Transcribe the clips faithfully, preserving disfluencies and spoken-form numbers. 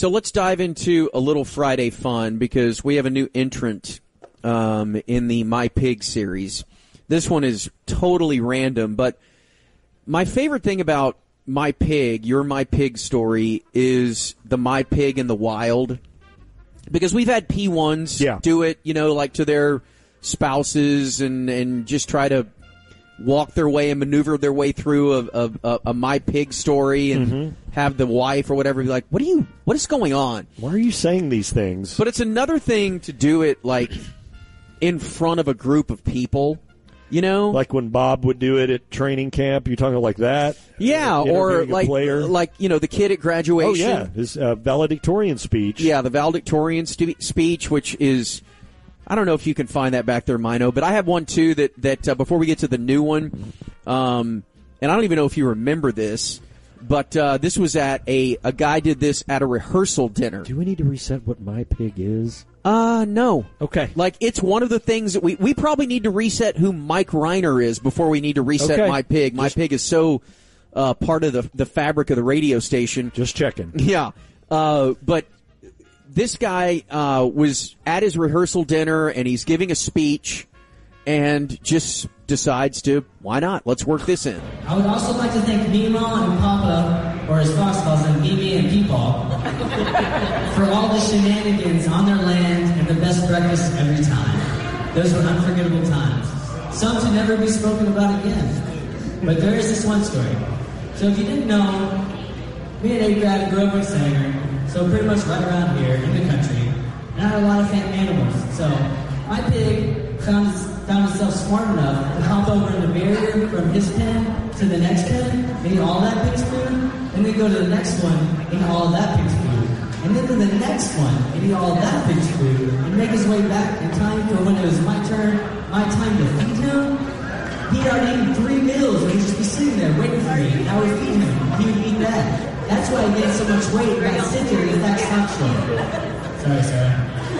So let's dive into a little Friday fun because we have a new entrant um, in the My Pig series. This one is totally random, but my favorite thing about My Pig, your My Pig story, is the My Pig in the wild. Because we've had P ones yeah. do it, you know, like to their spouses and, and just try to walk their way and maneuver their way through a, a, a My Pig story and mm-hmm. have the wife or whatever be like, what are you, what is going on? Why are you saying these things? But it's another thing to do it like in front of a group of people, you know? Like when Bob would do it at training camp, you talking like that? Yeah, uh, or like, like, you know, the kid at graduation. Oh, yeah, his uh, valedictorian speech. Yeah, the valedictorian st- speech, which is... I don't know if you can find that back there, Mino, but I have one, too, that, that uh, before we get to the new one, um, and I don't even know if you remember this, but uh, this was at a, a guy did this at a rehearsal dinner. Do we need to reset what My Pig is? Uh, no. Okay. Like, it's one of the things that we, we probably need to reset who Mike Reiner is before we need to reset okay. My Pig. My Just, Pig is so uh, part of the, the fabric of the radio station. Just checking. Yeah. Uh, but... This guy uh, was at his rehearsal dinner, and he's giving a speech, and just decides to, why not? Let's work this in. I would also like to thank Mima and Papa, or as Fox calls them, Mimi and Peepaw, for all the shenanigans on their land and the best breakfast every time. Those were unforgettable times. Some to never be spoken about again. But there is this one story. So if you didn't know, me and A-Grad grew up in Sanger, so pretty much right around here in the country. And I had a lot of fan animals. So my pig found, found himself smart enough to hop over in the barrier from his pen to the next pen, eat all that pig's food, and then go to the next one, eat all of that pig's food. And then to the next one, and eat all of that pig's food, and make his way back in time for when it was my turn, my time to feed him. He'd already eaten three meals, and he'd just be sitting there waiting for me, and I would feed him. He would eat that. That's why I gained so much weight and got sit there in the fat stock show. Sorry, Sarah.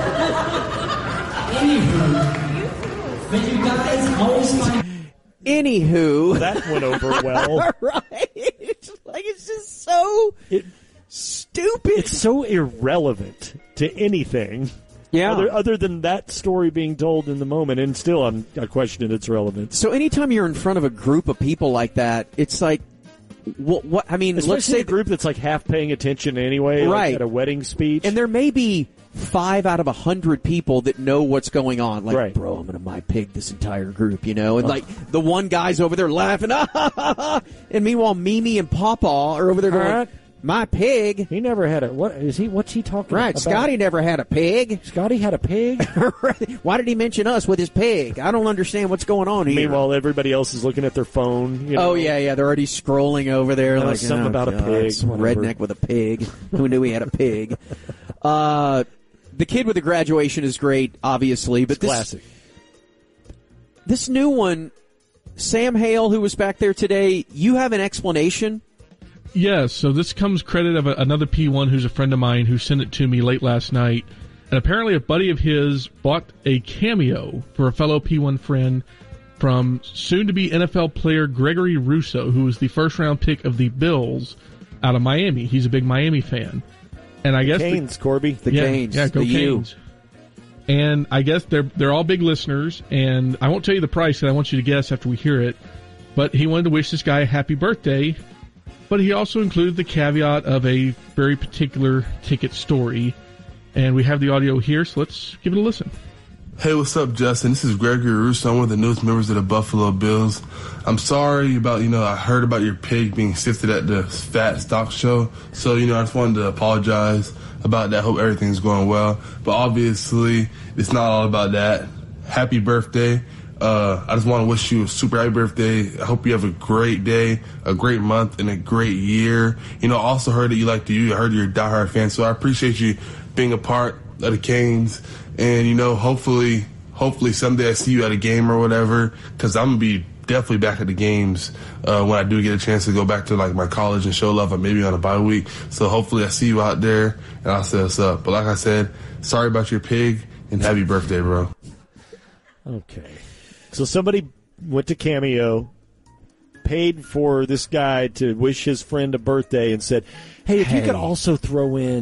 Anywho, but you guys always find... Anywho. That went over well. Right? Like, it's just so it, stupid. It's so irrelevant to anything. Yeah. Other, other than that story being told in the moment, and still I'm, I question its relevance. So anytime you're in front of a group of people like that, it's like, What, what I mean, Especially let's say a group that's like half paying attention anyway, right? Like at a wedding speech, and there may be five out of a hundred people that know what's going on. Like, right. bro, I'm gonna My Pig this entire group, you know. And like the one guy's over there laughing, ah, ha, ha, ha. And meanwhile, Mimi and Papa are over there going, right. My pig. He never had a what is he? What's he talking right, about? Right, Scotty never had a pig. Scotty had a pig. Why did he mention us with his pig? I don't understand what's going on here. Meanwhile, everybody else is looking at their phone. You know? Oh yeah, yeah, they're already scrolling over there. No, like something oh, about God, a pig. Some redneck with a pig. Who knew he had a pig? Uh, the kid with the graduation is great, obviously, but it's this classic. This new one, Sam Hale, who was back there today. You have an explanation. Yes, so this comes credit of a, another P one who's a friend of mine who sent it to me late last night. And apparently a buddy of his bought a cameo for a fellow P one friend from soon-to-be N F L player Gregory Rousseau, who was the first-round pick of the Bills out of Miami. He's a big Miami fan. And I the guess Canes, the, Corby. The yeah, Canes. Yeah, go the Canes. U. And I guess they're they're all big listeners, and I won't tell you the price, and I want you to guess after we hear it. But he wanted to wish this guy a happy birthday. But he also included the caveat of a very particular ticket story. And we have the audio here, so let's give it a listen. Hey, what's up, Justin? This is Gregory Rousseau. I'm one of the newest members of the Buffalo Bills. I'm sorry about, you know, I heard about your pig being sifted at the Fat Stock Show. So, you know, I just wanted to apologize about that. Hope everything's going well. But obviously, it's not all about that. Happy birthday. Uh, I just want to wish you a super happy birthday. I hope you have a great day, a great month, and a great year. You know, I also heard that you like the U. I heard you're a diehard fan, so I appreciate you being a part of the Canes. And, you know, hopefully, hopefully someday I see you at a game or whatever, because I'm going to be definitely back at the games uh, when I do get a chance to go back to, like, my college and show love, or maybe on a bye week. So hopefully I see you out there, and I'll set us up. But like I said, sorry about your pig, and happy birthday, bro. Okay. So somebody went to Cameo, paid for this guy to wish his friend a birthday, and said, hey, if hey. you could also throw in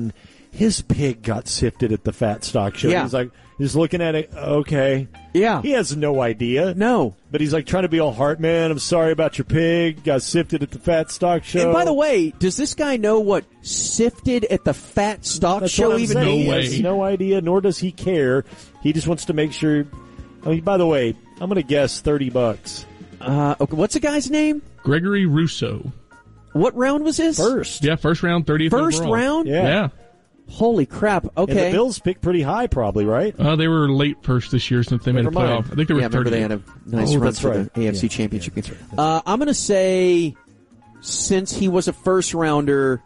his pig got sifted at the Fat Stock Show. Yeah. He's like, he's looking at it, okay. Yeah. He has no idea. No. But he's like trying to be all heart, man, I'm sorry about your pig. Got sifted at the Fat Stock Show. And by the way, does this guy know what sifted at the Fat Stock That's Show what I'm even saying. means? No He has way. no idea, nor does he care. He just wants to make sure. I mean, by the way, I'm going to guess thirty bucks. Uh, okay, what's the guy's name? Gregory Russo. What round was this? First. Yeah, first round, thirtieth First overall. round? Yeah. Yeah. Holy crap. And the Okay. Bills picked pretty high, probably, right? Uh, they were late first this year since they made a Never mind. playoff. I think they were Yeah, remember they had thirtieth. a nice Oh, run that's for right. the A F C Yeah, Championship yeah, game. that's right, that's Uh, I'm going to say, since he was a first rounder,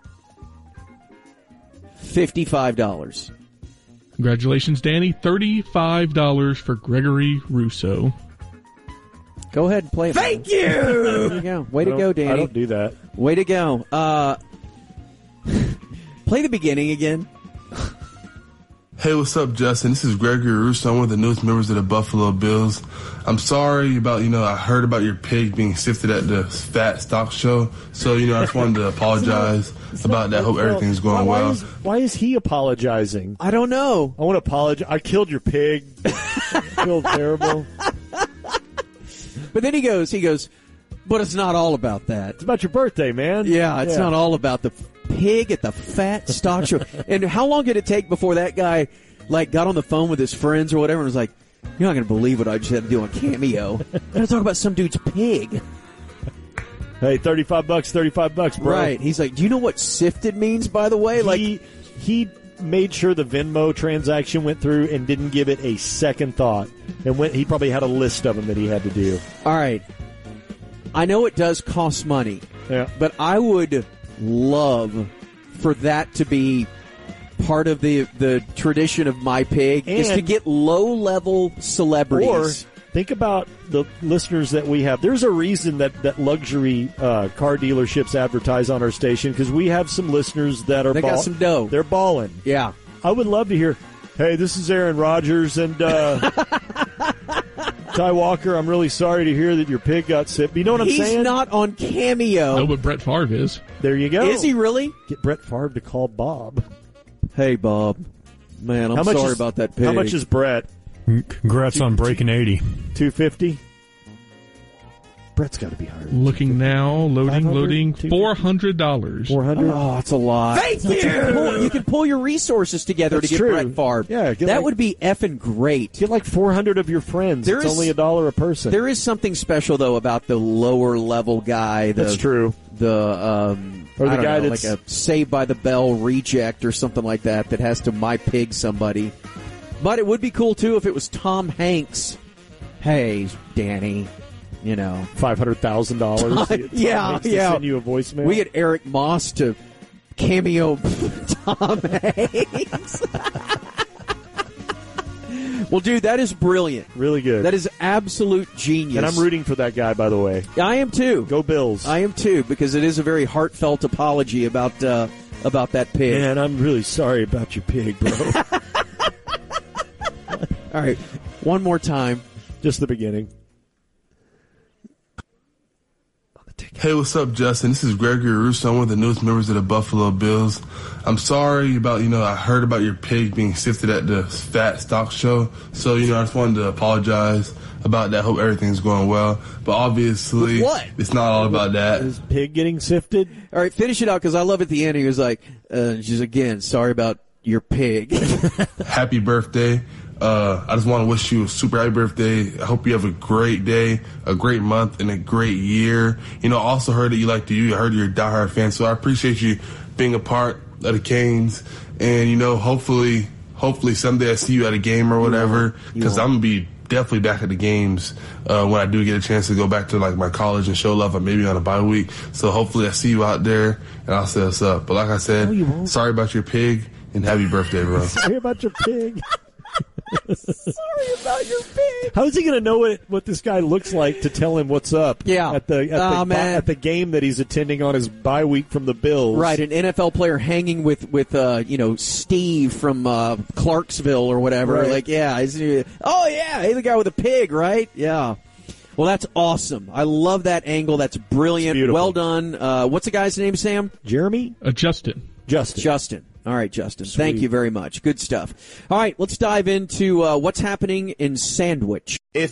fifty-five dollars. Congratulations, Danny. thirty-five dollars for Gregory Russo. Go ahead and play it. Thank you. There you go. Way I to don't- go, Danny. I don't do that. Way to go. Uh, play the beginning again. Hey, what's up, Justin? This is Gregory Russo. I'm one of the newest members of the Buffalo Bills. I'm sorry about, you know, I heard about your pig being sifted at the Fat Stock Show. So, you know, I just wanted to apologize about that. Hope everything's going why, why well. Is, why is he apologizing? I don't know. I want to apologize. I killed your pig. I feel terrible. But then he goes, he goes, but it's not all about that. It's about your birthday, man. Yeah, it's not all about the pig at the Fat Stock Show. And how long did it take before that guy, like, got on the phone with his friends or whatever and was like, you're not going to believe what I just had to do on Cameo. I'm going to talk about some dude's pig. Hey, thirty-five bucks, thirty-five bucks, bro. Right. He's like, do you know what sifted means, by the way? Like, He, he made sure the Venmo transaction went through and didn't give it a second thought. And went, he probably had a list of them that he had to do. all right. I know it does cost money, Yeah. but I would love for that to be part of the the tradition of My Pig, is to And- get low-level Or celebrities. think about the listeners that we have. There's a reason that, that luxury uh, car dealerships advertise on our station, because we have some listeners that are They got ball- some dough. They're balling. Yeah. I would love to hear, hey, this is Aaron Rodgers and uh, Ty Walker. I'm really sorry to hear that your pig got sick. You know what I'm He's saying? not on Cameo. No, but Brett Favre is. There you go. Is he really? Get Brett Favre to call Bob. Hey, Bob. Man, I'm How much sorry is- about that pig. How much is Brett? Congrats on breaking eighty. two fifty. Brett's got to be higher. Looking now, loading, five hundred, loading. two fifty? four hundred dollars. Four hundred. Oh, it's a lot. Thank you. You can, pull, you can pull your resources together That's to get true. Brett Favre. Yeah, get that like- would be effing great. Get like four hundred of your friends. There it's is- only a dollar a person. There is something special though about the lower level guy. The, That's true. The um, Or the I don't guy know, that's- like a Saved by the Bell reject or something like that that has to My Pig somebody. But it would be cool too if it was Tom Hanks. Hey, Danny. You know, Five hundred thousand dollars. Yeah, yeah. Send you a voicemail. we get Eric Moss to cameo Tom Hanks. Well, dude, that is brilliant. really good. That is absolute genius. and I'm rooting for that guy, by the way. I am too. Go Bills. I am too, because it is a very heartfelt apology about uh, about that pig. Man, I'm really sorry about your pig, bro. All right, one more time. Just the beginning. Hey, what's up, Justin? This is Gregory Russo. I'm one of the newest members of the Buffalo Bills. I'm sorry about, you know, I heard about your pig being sifted at the Fat Stock Show. So, you know, I just wanted to apologize about that. Hope everything's going well. But obviously, What? it's not all about that. Is pig getting sifted? All right, finish it out, because I love at the end. He was like, uh, "Just again, sorry about your pig." Happy birthday. Uh, I just want to wish you a super happy birthday. I hope you have a great day, a great month, and a great year. You know, I also heard that you like to you. I heard you're a diehard fan, so I appreciate you being a part of the Canes. And, you know, hopefully, hopefully someday I see you at a game or whatever, because I'm going to be definitely back at the games uh, when I do get a chance to go back to, like, my college and show love, or maybe on a bye week. So hopefully I see you out there, and I'll set us up. But like I said, you won't. sorry about your pig, and happy birthday, bro. Sorry about your pig. Sorry about your pig. How is he going to know what, what this guy looks like to tell him what's up? Yeah. At the at, Oh, the, man. at the game that he's attending on his bye week from the Bills. Right, an N F L player hanging with with uh, you know Steve from uh, Clarksville or whatever. Right. Like, yeah, is he- oh yeah, hey, the guy with the pig, right? Yeah. Well, that's awesome. I love that angle. That's brilliant. It's beautiful. Well done. Uh, what's the guy's name, Sam? Jeremy? Uh, Justin. Justin. Justin. All right, Justin. Sweet. Thank you very much. Good stuff. All right, let's dive into uh, what's happening in Sandwich. If